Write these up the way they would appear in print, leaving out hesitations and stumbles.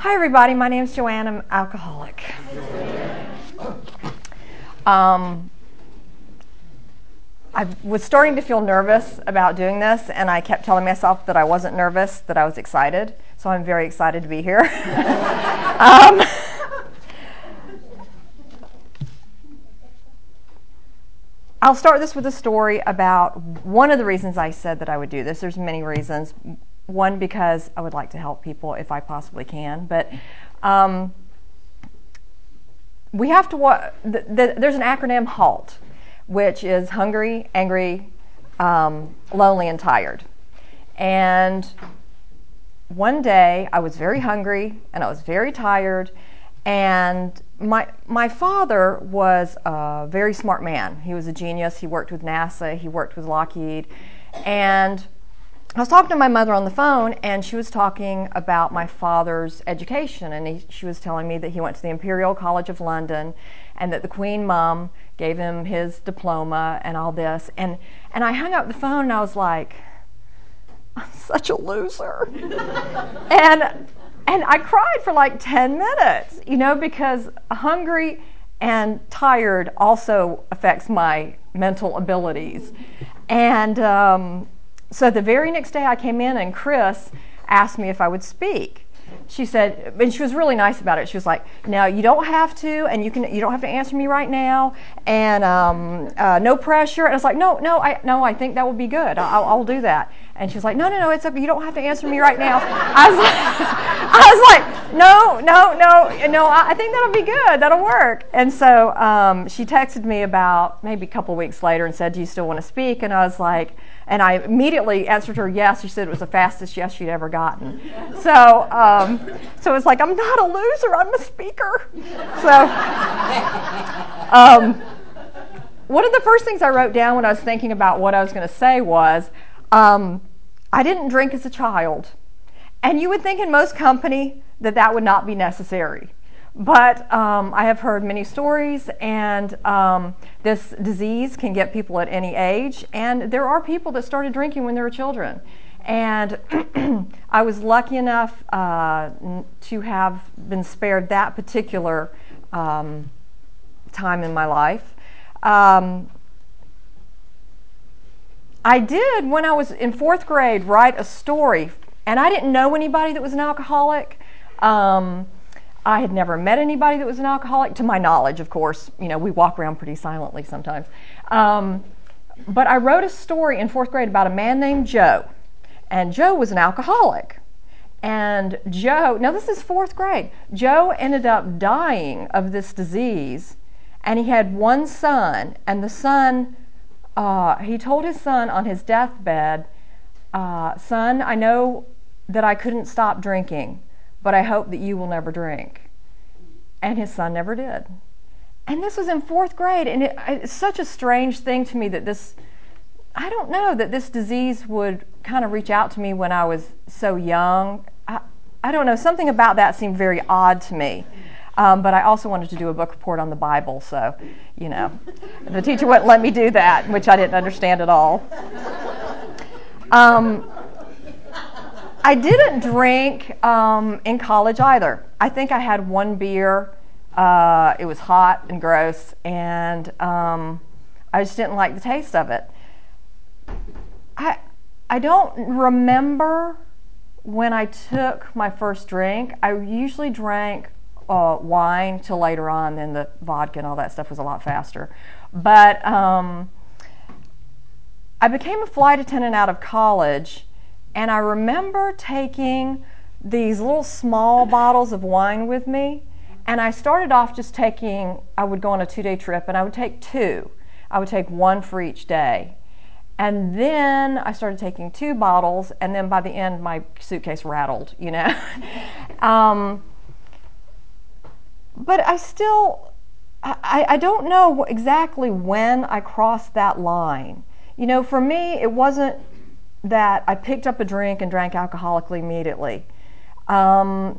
Hi everybody, my name is Joanne. I'm alcoholic. I was starting to feel nervous about doing this, and I kept telling myself that I wasn't nervous, that I was excited. So I'm very excited to be here. I'll start this with a story about one of the reasons I said that I would do this. There's many reasons. One, because I would like to help people if I possibly can. But we have to. There's an acronym HALT, which is hungry, angry, lonely, and tired. And one day I was very hungry and I was very tired, and my father was a very smart man. He was a genius. He worked with NASA. He worked with Lockheed. And I was talking to my mother on the phone, and she was talking about my father's education, and she was telling me that he went to the Imperial College of London, and that the Queen Mum gave him his diploma and all this. And I hung up the phone, and I was like, I'm such a loser. and I cried for like 10 minutes, because hungry and tired also affects my mental abilities. And so the very next day I came in, and Chris asked me if I would speak. She said, and she was really nice about it. She was like, "Now you don't have to, and you don't have to answer me right now, and no pressure." And I was like, "No, I think that would be good. I'll do that." And she was like, "No, it's okay. You don't have to answer me right now." I was like, "No. I think that'll be good. That'll work." And so she texted me about maybe a couple of weeks later and said, "Do you still want to speak?" And I was like, and I immediately answered her yes. She said it was the fastest yes she'd ever gotten. So it's like, I'm not a loser. I'm a speaker. So one of the first things I wrote down when I was thinking about what I was going to say was, I didn't drink as a child. And you would think in most company that would not be necessary. But I have heard many stories, and this disease can get people at any age. And there are people that started drinking when they were children. And I was lucky enough to have been spared that particular time in my life. I did, when I was in fourth grade, write a story. And I didn't know anybody that was an alcoholic. I had never met anybody that was an alcoholic, to my knowledge, of course. We walk around pretty silently sometimes. But I wrote a story in fourth grade about a man named Joe. And Joe was an alcoholic. And Joe, now this is fourth grade, Joe ended up dying of this disease. And he had one son. And the son, he told his son on his deathbed, "Son, I know that I couldn't stop drinking, but I hope that you will never drink." And his son never did. And this was in fourth grade, and it's such a strange thing to me that this disease would kind of reach out to me when I was so young. I don't know, something about that seemed very odd to me. But I also wanted to do a book report on the Bible, so, the teacher wouldn't let me do that, which I didn't understand at all. I didn't drink in college either. I think I had one beer. It was hot and gross, and I just didn't like the taste of it. I don't remember when I took my first drink. I usually drank wine till later on, then the vodka and all that stuff was a lot faster. But I became a flight attendant out of college. And I remember taking these little small bottles of wine with me. And I started off just I would go on a 2-day trip, and I would take 2. I would take 1 for each day. And then I started taking 2 bottles, and then by the end, my suitcase rattled, But I don't know exactly when I crossed that line. For me, it wasn't that I picked up a drink and drank alcoholically immediately. I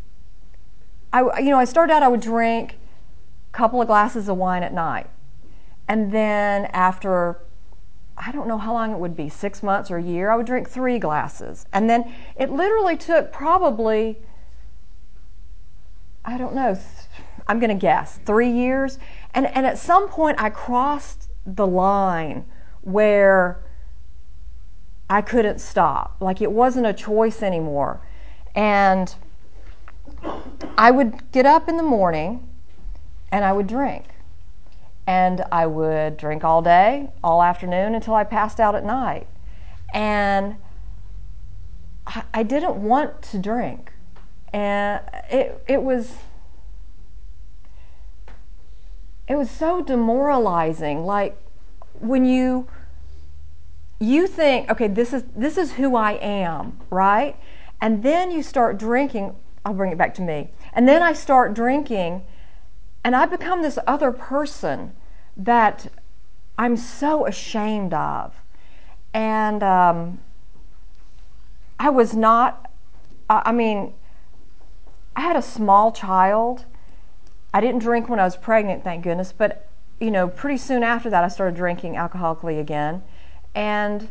started out, I would drink a couple of glasses of wine at night. And then after, I don't know how long it would be, 6 months or a year, I would drink 3 glasses. And then it literally took probably I don't know, I'm going to guess 3 years. And at some point I crossed the line where I couldn't stop. Like it wasn't a choice anymore. And I would get up in the morning and I would drink. And I would drink all day, all afternoon until I passed out at night. And I didn't want to drink. And it was so demoralizing. Like when you think, okay, this is who I am, right? And then you start drinking. I'll bring it back to me. And then I start drinking, and I become this other person that I'm so ashamed of. And I was not, I mean, I had a small child. I didn't drink when I was pregnant, thank goodness, but pretty soon after that I started drinking alcoholically again. And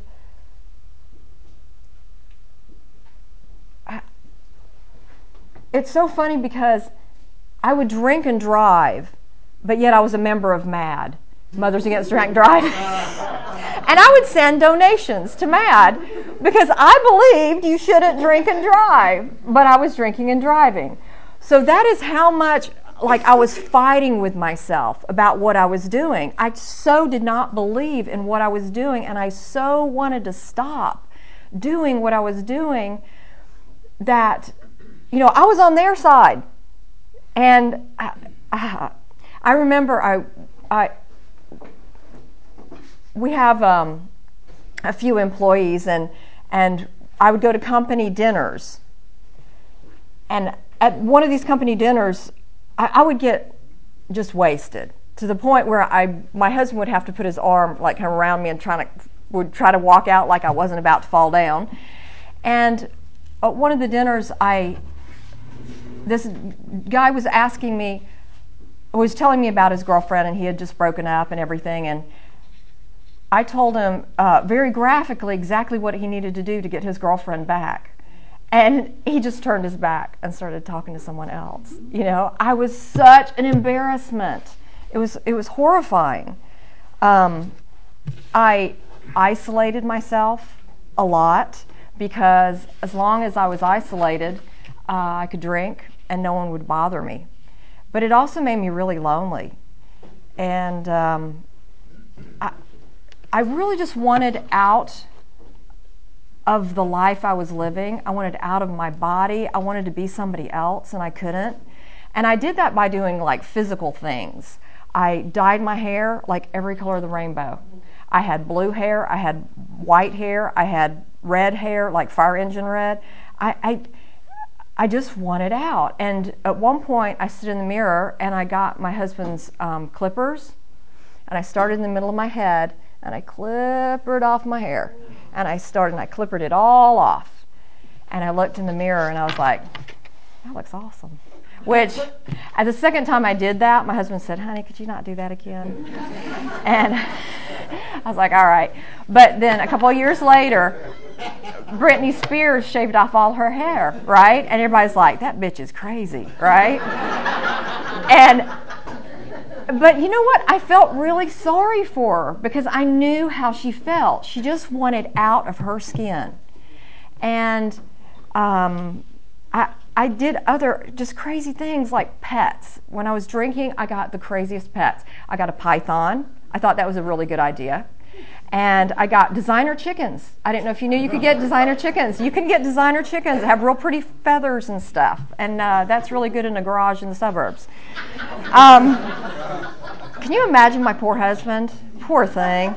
it's so funny because I would drink and drive, but yet I was a member of MAD, Mothers Against Drink and Drive. And I would send donations to MAD because I believed you shouldn't drink and drive, but I was drinking and driving. So that is how much I was fighting with myself about what I was doing. I so did not believe in what I was doing, and I so wanted to stop doing what I was doing that, I was on their side. And I remember we have a few employees, and I would go to company dinners. And at one of these company dinners, I would get just wasted to the point where my husband would have to put his arm kind of around me and would try to walk out like I wasn't about to fall down. And at one of the dinners, this guy was telling me about his girlfriend, and he had just broken up and everything. And I told him very graphically exactly what he needed to do to get his girlfriend back. And he just turned his back and started talking to someone else. I was such an embarrassment. It was horrifying. I isolated myself a lot because as long as I was isolated, I could drink and no one would bother me. But it also made me really lonely. And I really just wanted out of the life I was living. I wanted out of my body. I wanted to be somebody else, and I couldn't. And I did that by doing physical things. I dyed my hair every color of the rainbow. I had blue hair, I had white hair, I had red hair, like fire engine red. I just wanted out. And at one point, I stood in the mirror and I got my husband's clippers, and I started in the middle of my head, and I clippered off my hair. And I clippered it all off. And I looked in the mirror and I was like, that looks awesome. Which, at the second time I did that, my husband said, honey, could you not do that again? And I was like, all right. But then a couple of years later, Britney Spears shaved off all her hair, right? And everybody's like, that bitch is crazy, right? But you know what? I felt really sorry for her because I knew how she felt. She just wanted out of her skin. And I did other just crazy things like pets. When I was drinking, I got the craziest pets. I got a python. I thought that was a really good idea. And I got designer chickens. I didn't know if you knew you could get designer chickens. You can get designer chickens that have real pretty feathers and stuff. And that's really good in a garage in the suburbs. Can you imagine my poor husband? Poor thing.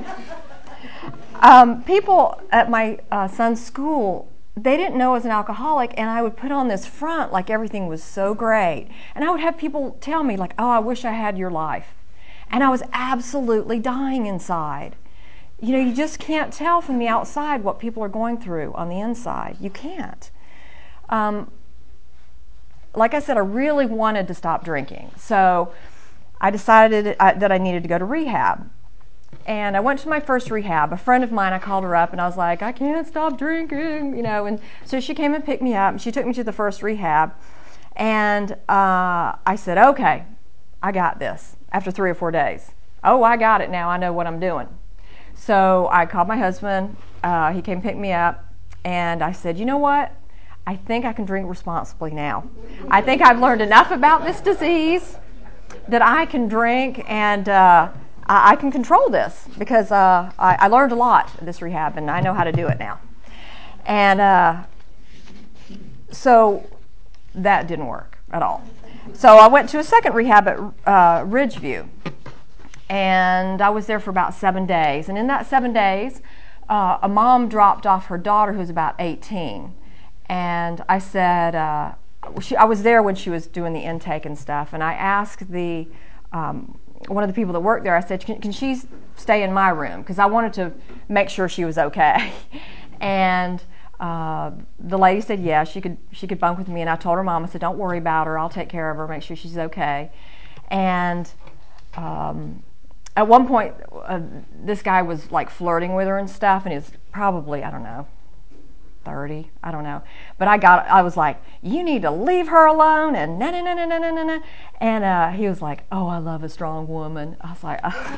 People at my son's school, they didn't know I was an alcoholic, and I would put on this front like everything was so great. And I would have people tell me, oh, I wish I had your life. And I was absolutely dying inside. You just can't tell from the outside what people are going through on the inside. You can't. Like I said, I really wanted to stop drinking. So I decided that I needed to go to rehab. And I went to my first rehab. A friend of mine, I called her up and I was like, I can't stop drinking, And so she came and picked me up and she took me to the first rehab. And I said, okay, I got this after 3 or 4 days. Oh, I got it now. I know what I'm doing. So I called my husband. He came pick me up. And I said, you know what? I think I can drink responsibly now. I think I've learned enough about this disease that I can drink, and I can control this, because I learned a lot at this rehab, and I know how to do it now. And so that didn't work at all. So I went to a second rehab at Ridgeview, and I was there for about 7 days. And in that 7 days, a mom dropped off her daughter who was about 18. And I said, I was there when she was doing the intake and stuff, and I asked one of the people that worked there, I said, can she stay in my room? Because I wanted to make sure she was okay. And the lady said, yeah, she could bunk with me. And I told her mom, I said, don't worry about her. I'll take care of her, make sure she's okay. And at one point, this guy was like flirting with her and stuff, and he was probably, I don't know, 30, I don't know. But I was like, you need to leave her alone, and no. And he was like, oh, I love a strong woman. I was like,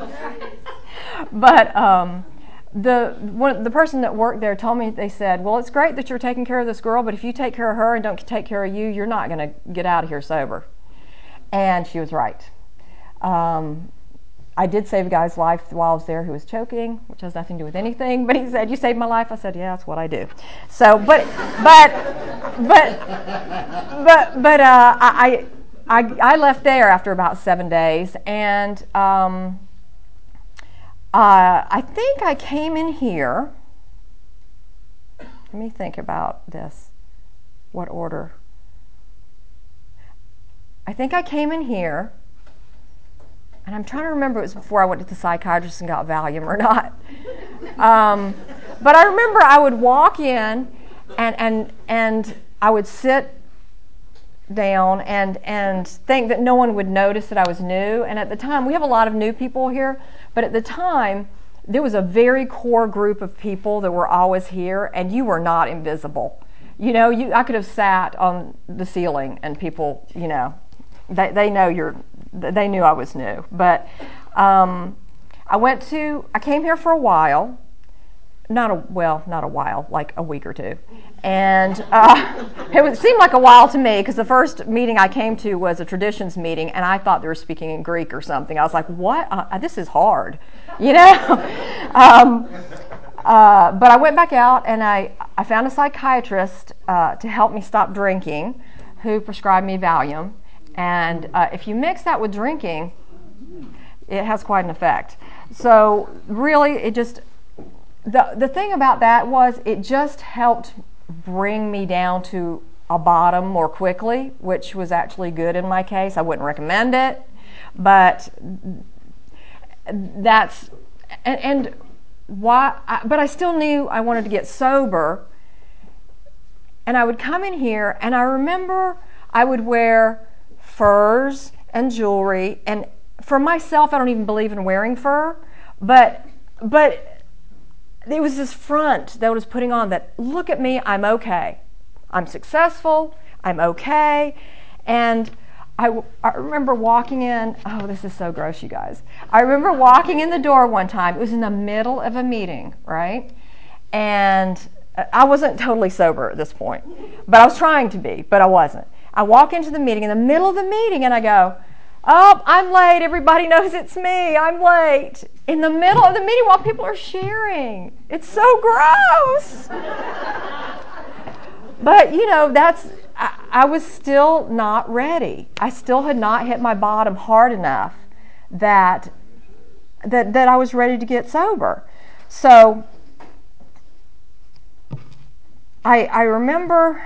But the person that worked there told me, they said, well, it's great that you're taking care of this girl, but if you take care of her and don't take care of you, you're not going to get out of here sober. And she was right. I did save a guy's life while I was there who was choking, which has nothing to do with anything. But he said, "You saved my life." I said, "Yeah, that's what I do." So, I left there after about 7 days, and I think I came in here. Let me think about this. What order? I think I came in here. And I'm trying to remember, it was before I went to the psychiatrist and got Valium or not. But I remember I would walk in and I would sit down and think that no one would notice that I was new. And at the time, we have a lot of new people here, but at the time, there was a very core group of people that were always here, and you were not invisible. You know, I could have sat on the ceiling and people, you know, they knew I was new. But I came here for a while, not a while, like a week or two. And it seemed like a while to me, because the first meeting I came to was a traditions meeting, and I thought they were speaking in Greek or something. I was like, what? This is hard, you know? But I went back out, and I found a psychiatrist to help me stop drinking, who prescribed me Valium. And if you mix that with drinking, it has quite an effect. So really, it just, the thing about that was it just helped bring me down to a bottom more quickly, which was actually good in my case. I wouldn't recommend it, but that's, and why, but I still knew I wanted to get sober. And I would come in here, and I remember I would wear furs and jewelry, and for myself, I don't even believe in wearing fur, but it was this front that I was putting on that, look at me, I'm okay, I'm successful, I'm okay. And I remember walking in, oh, this is so gross, you guys. I remember walking in the door one time, it was in the middle of a meeting, right? And I wasn't totally sober at this point, but I was trying to be, but I wasn't. I walk into the meeting, in the middle of the meeting, and I go, oh, I'm late. Everybody knows it's me. I'm late. In the middle of the meeting while people are sharing. It's so gross. But, you know, I was still not ready. I still had not hit my bottom hard enough that I was ready to get sober. So I remember,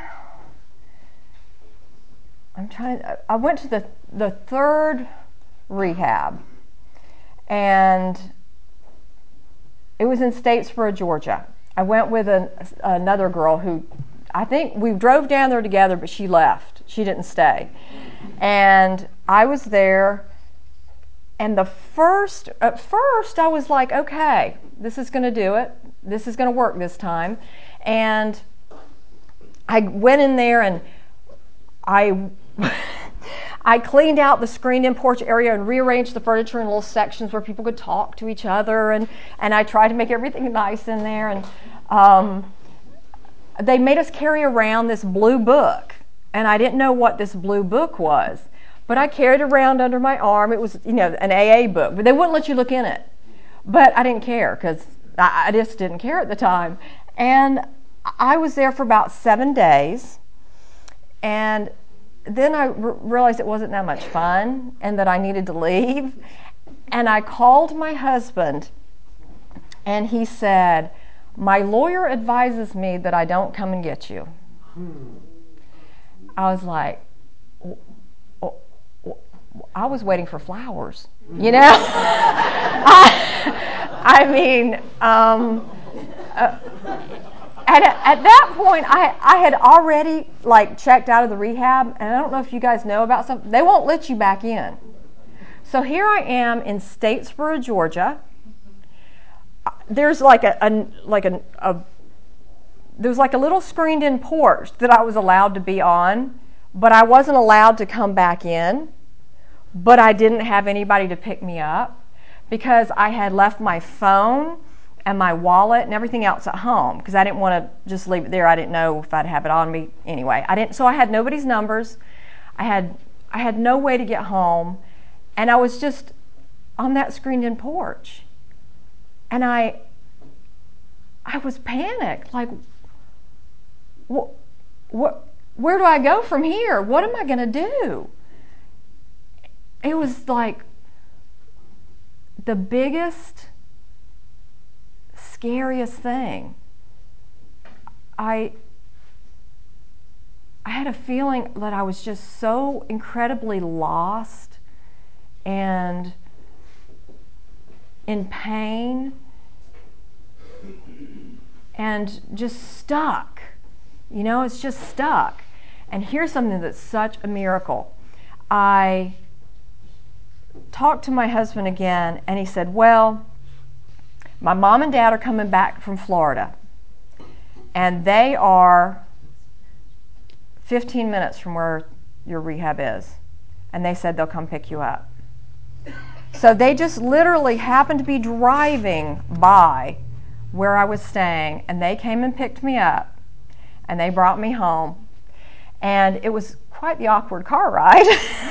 I went to the third rehab, and it was in Statesboro, Georgia. I went with another girl who, I think we drove down there together, but she left. She didn't stay. And I was there, and at first I was like, okay, this is going to do it. This is going to work this time. And I went in there, and I I cleaned out the screened-in porch area and rearranged the furniture in little sections where people could talk to each other, and I tried to make everything nice in there. And they made us carry around this blue book, and I didn't know what this blue book was, but I carried it around under my arm. It was, an AA book, but they wouldn't let you look in it. But I didn't care because I just didn't care at the time. And I was there for about 7 days, and then I realized it wasn't that much fun and that I needed to leave. And I called my husband, and he said, "My lawyer advises me that I don't come and get you." I was like, I was waiting for flowers, At that point, I had already checked out of the rehab, and I don't know if you guys know about something. They won't let you back in. So here I am in Statesboro, Georgia. There's there was a little screened-in porch that I was allowed to be on, but I wasn't allowed to come back in. But I didn't have anybody to pick me up because I had left my phone and my wallet and everything else at home because I didn't want to just leave it there. I didn't know if I'd have it on me anyway. So I had nobody's numbers. I had no way to get home, and I was just on that screened-in porch. And I was panicked, like, where do I go from here? What am I going to do? It was like the biggest, scariest thing. I had a feeling that I was just so incredibly lost and in pain and just stuck. It's just stuck. And here's something that's such a miracle. I talked to my husband again, and he said, "Well, my mom and dad are coming back from Florida, and they are 15 minutes from where your rehab is, and they said they'll come pick you up." So they just literally happened to be driving by where I was staying, and they came and picked me up, and they brought me home. And it was quite the awkward car ride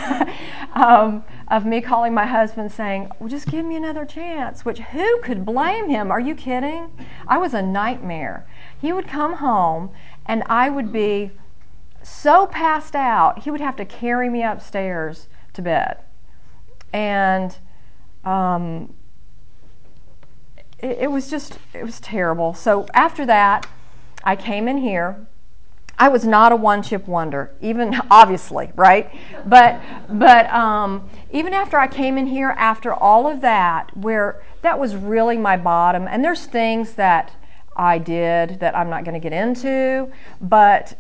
of me calling my husband saying, "Well, just give me another chance," which who could blame him? Are you kidding? I was a nightmare. He would come home, and I would be so passed out, he would have to carry me upstairs to bed. And it was terrible. So after that, I came in here. I was not a one-chip wonder, even obviously, right? But even after I came in here, after all of that, where that was really my bottom, and there's things that I did that I'm not going to get into, but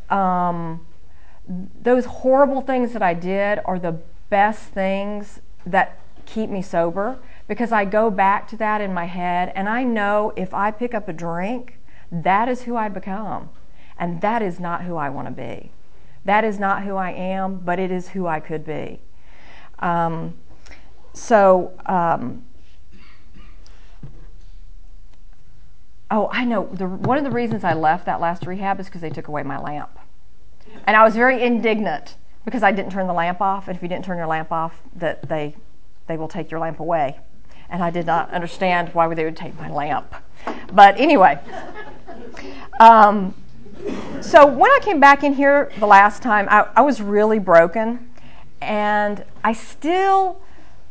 those horrible things that I did are the best things that keep me sober, because I go back to that in my head, and I know if I pick up a drink, that is who I become. And that is not who I want to be. That is not who I am, but it is who I could be. Oh, I know. One of the reasons I left that last rehab is because they took away my lamp. And I was very indignant because I didn't turn the lamp off. And if you didn't turn your lamp off, that they will take your lamp away. And I did not understand why they would take my lamp. But anyway. So when I came back in here the last time, I was really broken, and I still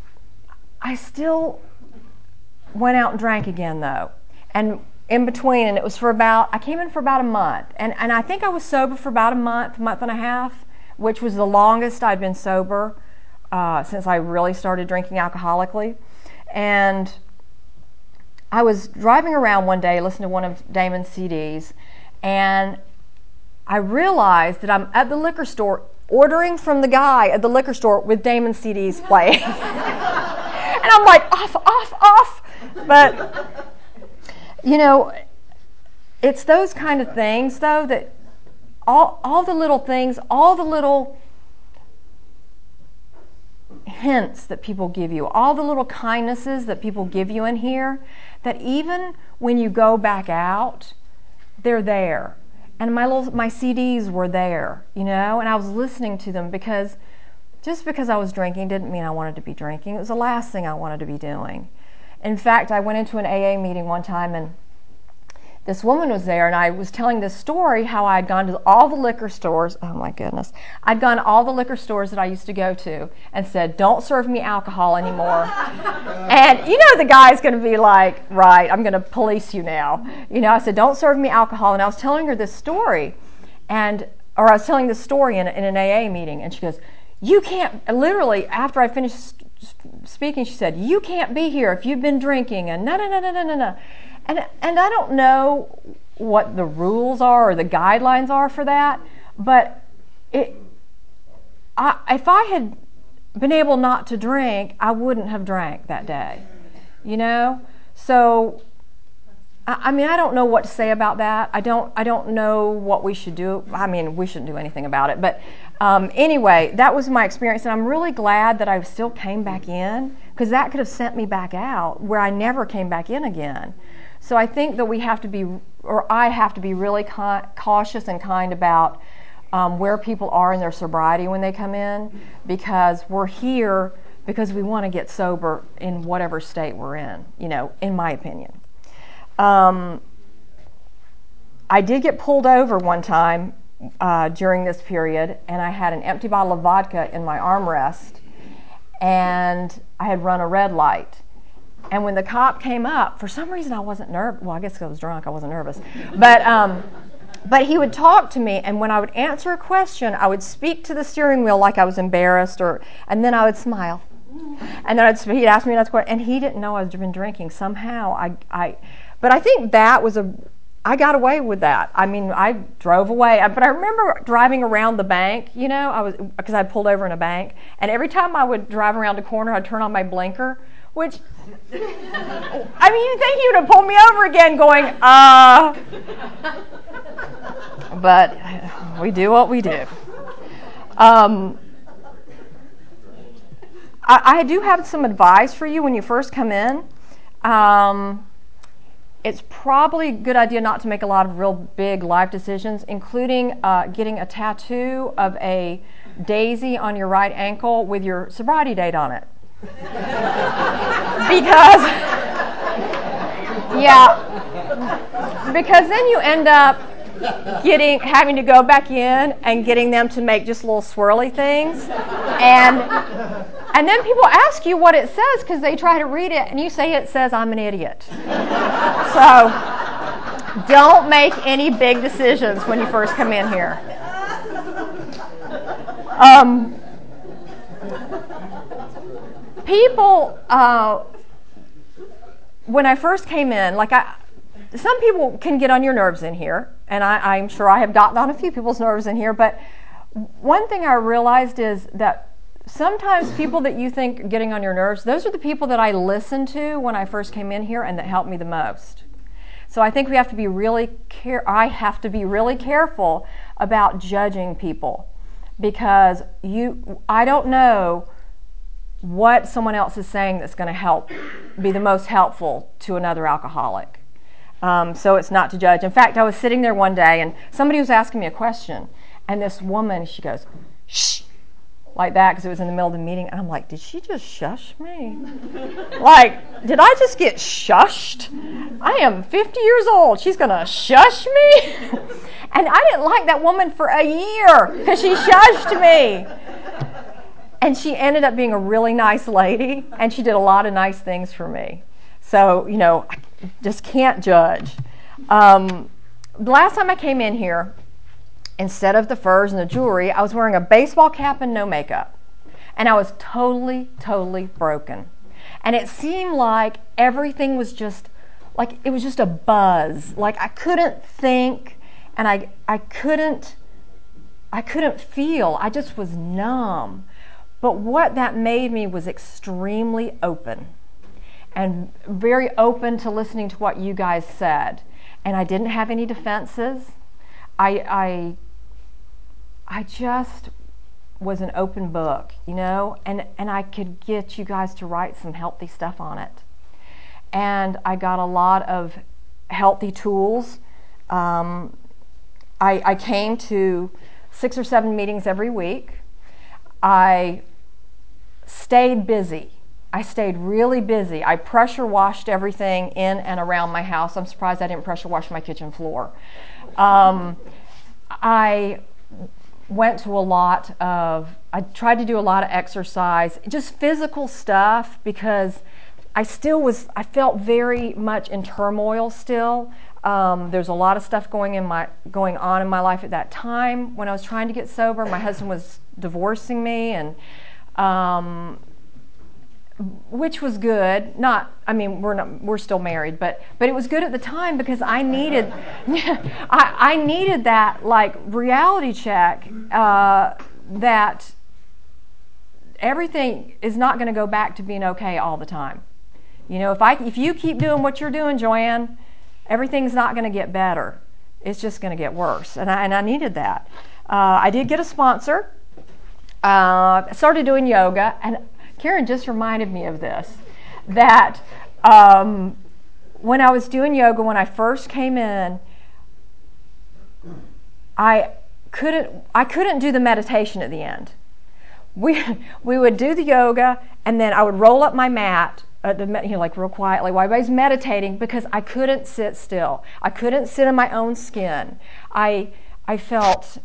went out and drank again though, and in between, and it was I came in for about a month, and I think I was sober for about a month and a half, which was the longest I'd been sober since I really started drinking alcoholically. And I was driving around one day listening to one of Damon's CDs, and I realized that I'm at the liquor store ordering from the guy at the liquor store with Damon's CDs playing. And I'm like, off. But, it's those kind of things, though, that all the little things, all the little hints that people give you, all the little kindnesses that people give you in here, that even when you go back out, they're there. And my CDs were there, and I was listening to them, because just because I was drinking didn't mean I wanted to be drinking. It was the last thing I wanted to be doing. In fact, I went into an AA meeting one time, and this woman was there, and I was telling this story how I had gone to all the liquor stores. Oh my goodness. I'd gone to all the liquor stores that I used to go to and said, don't serve me alcohol anymore. And the guy's going to be like, right, I'm going to police you now. I said, don't serve me alcohol. And I was telling her this story, or I was telling this story in an AA meeting, and she goes, you can't, literally, after I finished speaking, she said, you can't be here if you've been drinking, and no. And I don't know what the rules are or the guidelines are for that, but if I had been able not to drink, I wouldn't have drank that day, So, I don't know what to say about that. I don't know what we should do. We shouldn't do anything about it. But anyway, that was my experience, and I'm really glad that I still came back in, because that could have sent me back out where I never came back in again. So I think that I have to be really cautious and kind about where people are in their sobriety when they come in, because we're here because we want to get sober in whatever state we're in my opinion. I did get pulled over one time during this period, and I had an empty bottle of vodka in my armrest, and I had run a red light. And when the cop came up, for some reason I wasn't nervous. Well, I guess because I was drunk, I wasn't nervous. But he would talk to me, and when I would answer a question, I would speak to the steering wheel like I was embarrassed, and then I would smile. And then he'd ask me another question, and he didn't know I'd been drinking. Somehow, but I think that was I got away with that. I drove away, but I remember driving around the bank, because I'd pulled over in a bank, and every time I would drive around a corner, I'd turn on my blinker, which, you'd think he would have pulled me over again going, but we do what we do. I do have some advice for you when you first come in. It's probably a good idea not to make a lot of real big life decisions, including getting a tattoo of a daisy on your right ankle with your sobriety date on it. Because then you end up having to go back in and getting them to make just little swirly things, and then people ask you what it says because they try to read it, and you say it says I'm an idiot. So don't make any big decisions when you first come in here. People, when I first came in, some people can get on your nerves in here, and I'm sure I have gotten on a few people's nerves in here, but one thing I realized is that sometimes people that you think are getting on your nerves, those are the people that I listened to when I first came in here and that helped me the most. So I think we have to be I have to be really careful about judging people, because I don't know what someone else is saying that's going to be the most helpful to another alcoholic. So it's not to judge. In fact, I was sitting there one day, and somebody was asking me a question, and this woman, she goes, shh, like that, because it was in the middle of the meeting, and I'm like, did she just shush me? Did I just get shushed? I am 50 years old. She's going to shush me? And I didn't like that woman for a year because she shushed me. And she ended up being a really nice lady, and she did a lot of nice things for me. So, I just can't judge. The last time I came in here, instead of the furs and the jewelry, I was wearing a baseball cap and no makeup. And I was totally, totally broken. And it seemed like everything was just, it was just a buzz. I couldn't think, and I couldn't feel. I just was numb. But what that made me was extremely open, and very open to listening to what you guys said. And I didn't have any defenses. I just was an open book, and I could get you guys to write some healthy stuff on it. And I got a lot of healthy tools. I came to 6 or 7 meetings every week. I stayed busy. I stayed really busy. I pressure washed everything in and around my house. I'm surprised I didn't pressure wash my kitchen floor. I went to I tried to do a lot of exercise, just physical stuff, because I felt very much in turmoil still. There's a lot of stuff going on in my life at that time when I was trying to get sober. My husband was divorcing me, and which was good. We're still married, but it was good at the time because I needed I needed that reality check that everything is not going to go back to being okay all the time. If you keep doing what you're doing, Joanne, everything's not going to get better. It's just going to get worse, and I needed that. I did get a sponsor. I started doing yoga, and Karen just reminded me of this, that when I was doing yoga, when I first came in, I couldn't do the meditation at the end. We would do the yoga, and then I would roll up my mat, real quietly while everybody's meditating, because I couldn't sit still. I couldn't sit in my own skin. I felt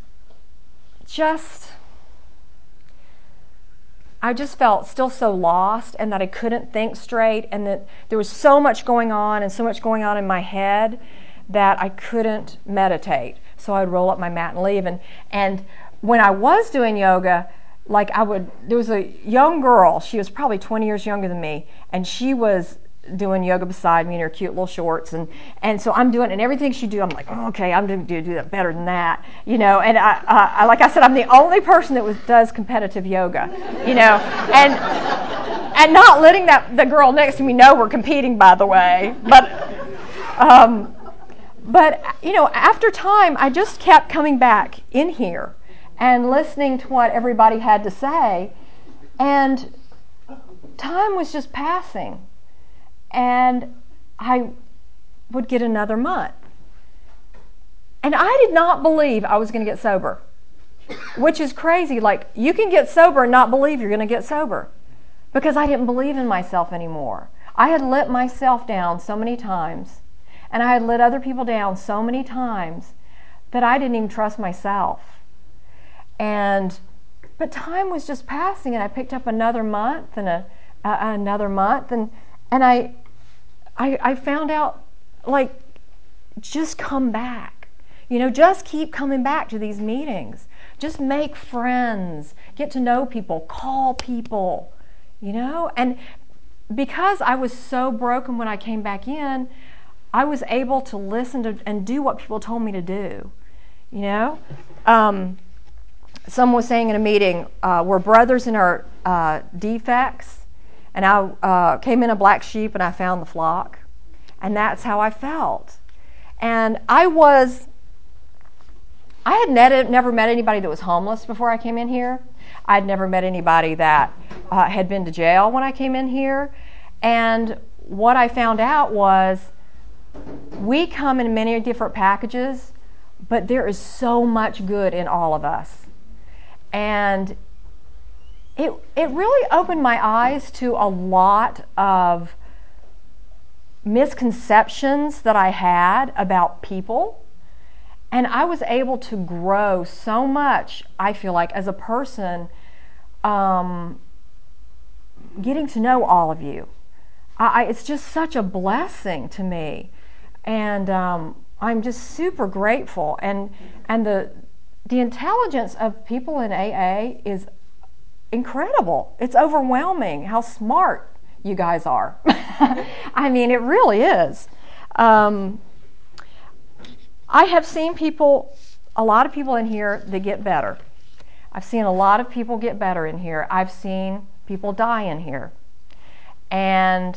I just felt still so lost, and that I couldn't think straight, and that there was so much going on in my head that I couldn't meditate. So I'd roll up my mat and leave. And when I was doing yoga, there was a young girl, she was probably 20 years younger than me, and she was doing yoga beside me in her cute little shorts, and so I'm doing, and everything she do, I'm like, oh, okay, I'm going to do that better than that, and I like I said, I'm the only person that does competitive yoga, and not letting the girl next to me know we're competing, by the way, but after time, I just kept coming back in here and listening to what everybody had to say, and time was just passing. And I would get another month. And I did not believe I was going to get sober, which is crazy. You can get sober and not believe you're going to get sober, because I didn't believe in myself anymore. I had let myself down so many times, and I had let other people down so many times that I didn't even trust myself. But time was just passing, and I picked up another month and another month, and I found out, just come back. Just keep coming back to these meetings. Just make friends. Get to know people. Call people. And because I was so broken when I came back in, I was able to listen to and do what people told me to do. Someone was saying in a meeting, we're brothers in our defects. And I came in a black sheep, and I found the flock. And that's how I felt. And I had never met anybody that was homeless before I came in here. I had never met anybody that had been to jail when I came in here. And what I found out was, we come in many different packages, but there is so much good in all of us. And it really opened my eyes to a lot of misconceptions that I had about people. And I was able to grow so much, I feel like, as a person, getting to know all of you. It's just such a blessing to me. And I'm just super grateful. And the intelligence of people in AA is incredible. It's overwhelming how smart you guys are. I mean, it really is. I have seen a lot of people in here that get better. I've seen a lot of people get better in here. I've seen people die in here. And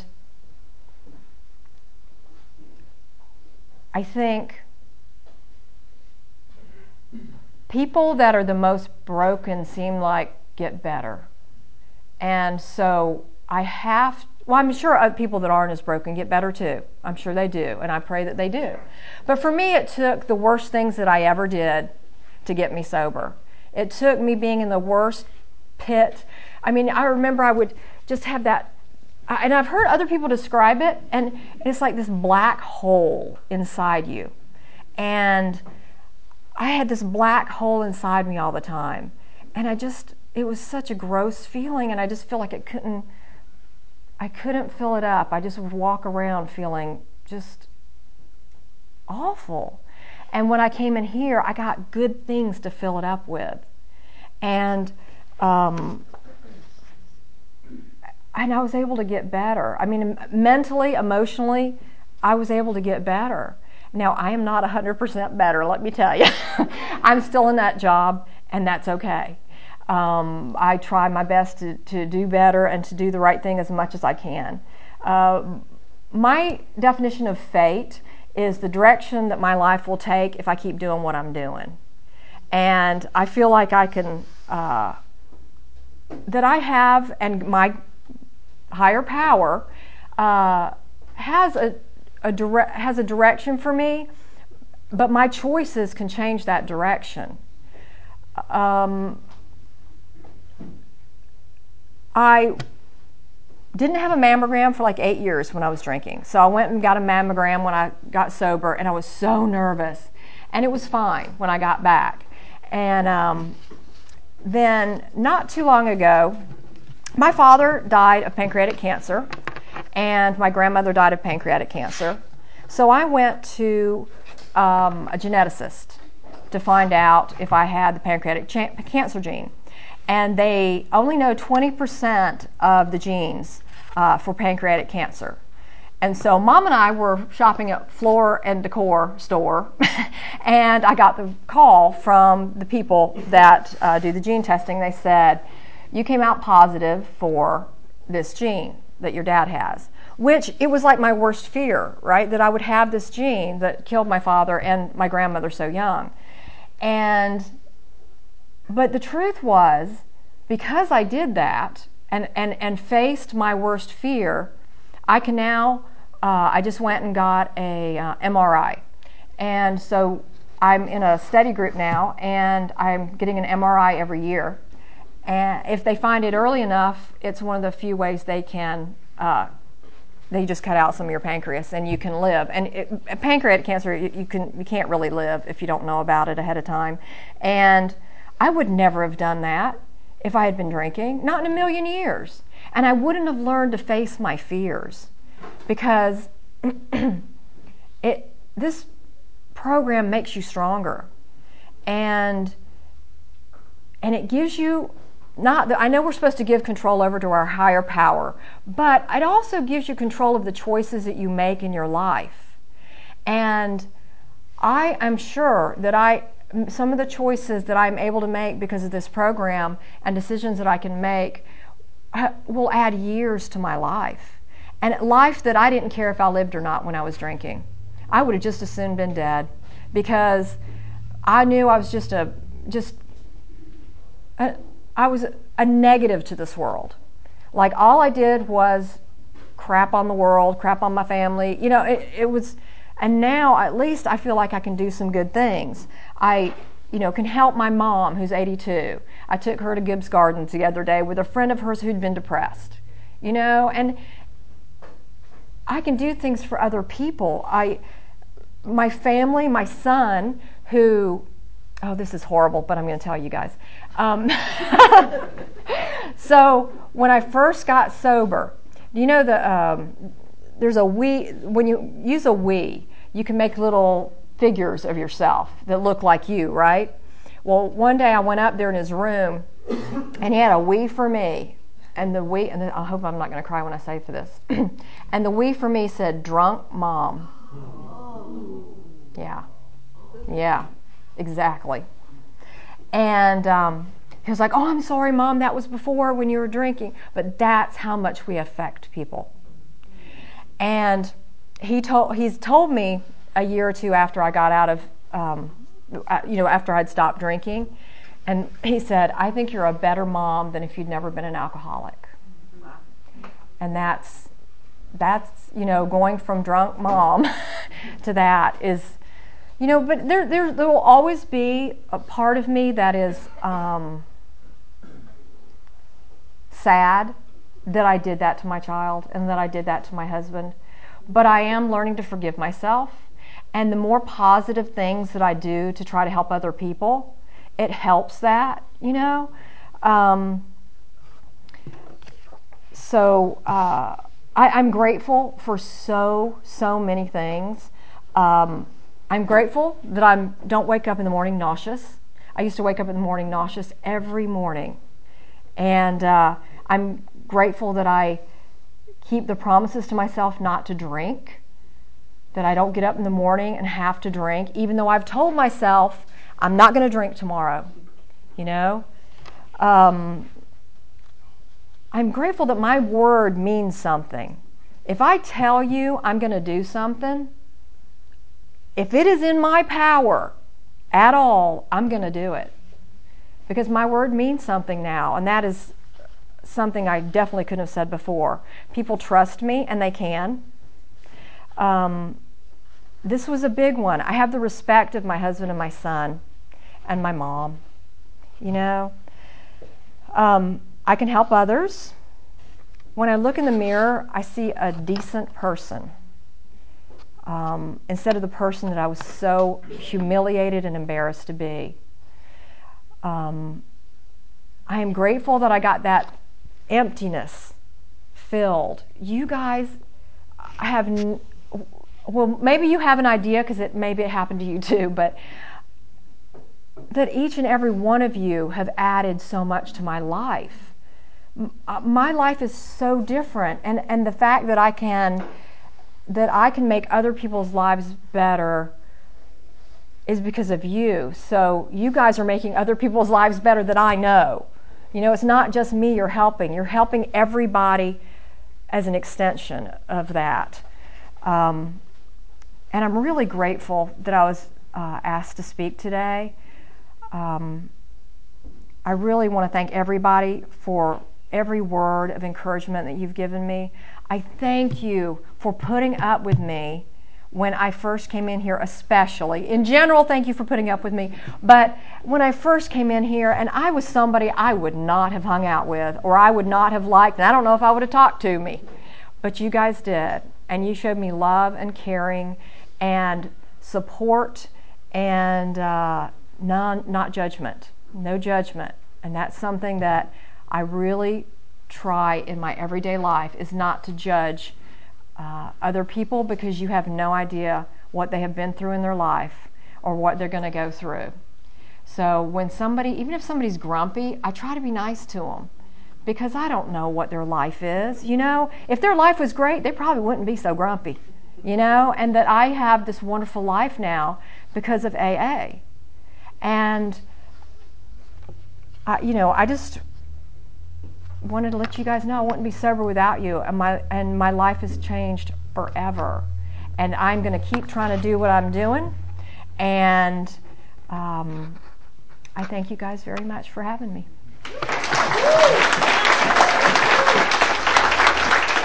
I think people that are the most broken seem like get better. And so I'm sure other people that aren't as broken get better too. I'm sure they do, and I pray that they do. But for me, it took the worst things that I ever did to get me sober. It took me being in the worst pit. I mean, I remember I would just have that, and I've heard other people describe it, and it's like this black hole inside you. And I had this black hole inside me all the time. And it was such a gross feeling, and I just feel like I couldn't fill it up. I just would walk around feeling just awful. And when I came in here, I got good things to fill it up with. And I was able to get better. I mean, mentally, emotionally, I was able to get better. Now, I am not 100% better, let me tell you. I'm still in that job, and that's okay. I try my best to do better and to do the right thing as much as I can. My definition of fate is the direction that my life will take if I keep doing what I'm doing. And I feel like I can, that I have, and my higher power has a direction for me, but my choices can change that direction. I didn't have a mammogram for like 8 years when I was drinking. So I went and got a mammogram when I got sober, and I was so nervous. And it was fine when I got back. And then not too long ago, my father died of pancreatic cancer, and my grandmother died of pancreatic cancer. So I went to a geneticist to find out if I had the pancreatic cancer gene. And they only know 20% of the genes for pancreatic cancer. And so Mom and I were shopping at Floor and Decor store, and I got the call from the people that do the gene testing. They said, you came out positive for this gene that your dad has, which it was like my worst fear, right? That I would have this gene that killed my father and my grandmother so young. But the truth was, because I did that and faced my worst fear, I can now, I just went and got a MRI. And so I'm in a study group now, and I'm getting an MRI every year. And if they find it early enough, it's one of the few ways they can, they just cut out some of your pancreas and you can live. And pancreatic cancer, you can't really live if you don't know about it ahead of time. And I would never have done that if I had been drinking, not in a million years. And I wouldn't have learned to face my fears, because this program makes you stronger, and it gives you I know we're supposed to give control over to our higher power, but it also gives you control of the choices that you make in your life. And I am sure that some of the choices that I'm able to make because of this program and decisions that I can make will add years to my life. And life that I didn't care if I lived or not when I was drinking. I would have just as soon been dead, because I knew I was I was a negative to this world. Like, all I did was crap on the world, crap on my family. You know, it was, and now at least I feel like I can do some good things. I, can help my mom, who's 82. I took her to Gibbs Gardens the other day with a friend of hers who'd been depressed. And I can do things for other people. My family, my son, who, oh, this is horrible, but I'm going to tell you guys. So when I first got sober, there's a Wii. When you use a Wii, you can make little figures of yourself that look like you, right? Well, one day I went up there in his room, and he had a Wii for me, and the Wii, and I hope I'm not going to cry when I say for this, and the Wii for me said "Drunk Mom." Yeah, exactly. And he was like, "Oh, I'm sorry, Mom, that was before when you were drinking." But that's how much we affect people. And he's told me a year or two after I got out of after I'd stopped drinking. And he said, I think you're a better mom than if you'd never been an alcoholic. And that's going from drunk mom to that is, but there will always be a part of me that is sad that I did that to my child and that I did that to my husband. But I am learning to forgive myself. And the more positive things that I do to try to help other people, it helps that, So I'm grateful for so many things. I'm grateful that I don't wake up in the morning nauseous. I used to wake up in the morning nauseous every morning. And I'm grateful that I keep the promises to myself not to drink, that I don't get up in the morning and have to drink, even though I've told myself I'm not going to drink tomorrow, I'm grateful that my word means something. If I tell you I'm going to do something, if it is in my power at all, I'm going to do it. Because my word means something now, and that is something I definitely couldn't have said before. People trust me, and they can. This was a big one. I have the respect of my husband and my son and my mom. I can help others. When I look in the mirror, I see a decent person instead of the person that I was so humiliated and embarrassed to be. I am grateful that I got that emptiness filled. You guys have, maybe you have an idea because maybe it happened to you too, but that each and every one of you have added so much to my life. My life is so different, and the fact that I can make other people's lives better is because of you. So you guys are making other people's lives better that I know. It's not just me you're helping. You're helping everybody as an extension of that. And I'm really grateful that I was asked to speak today. I really want to thank everybody for every word of encouragement that you've given me. I thank you for putting up with me when I first came in here, especially. In general, thank you for putting up with me. But when I first came in here, and I was somebody I would not have hung out with, or I would not have liked, and I don't know if I would have talked to me. But you guys did. And you showed me love and caring and support and not judgment. No judgment. And that's something that I really try in my everyday life, is not to judge other people, because you have no idea what they have been through in their life or what they're going to go through. So when even if somebody's grumpy, I try to be nice to them, because I don't know what their life is. If their life was great, they probably wouldn't be so grumpy, and that I have this wonderful life now because of AA. And I just wanted to let you guys know I wouldn't be sober without you, and my life has changed forever. And I'm going to keep trying to do what I'm doing, and I thank you guys very much for having me.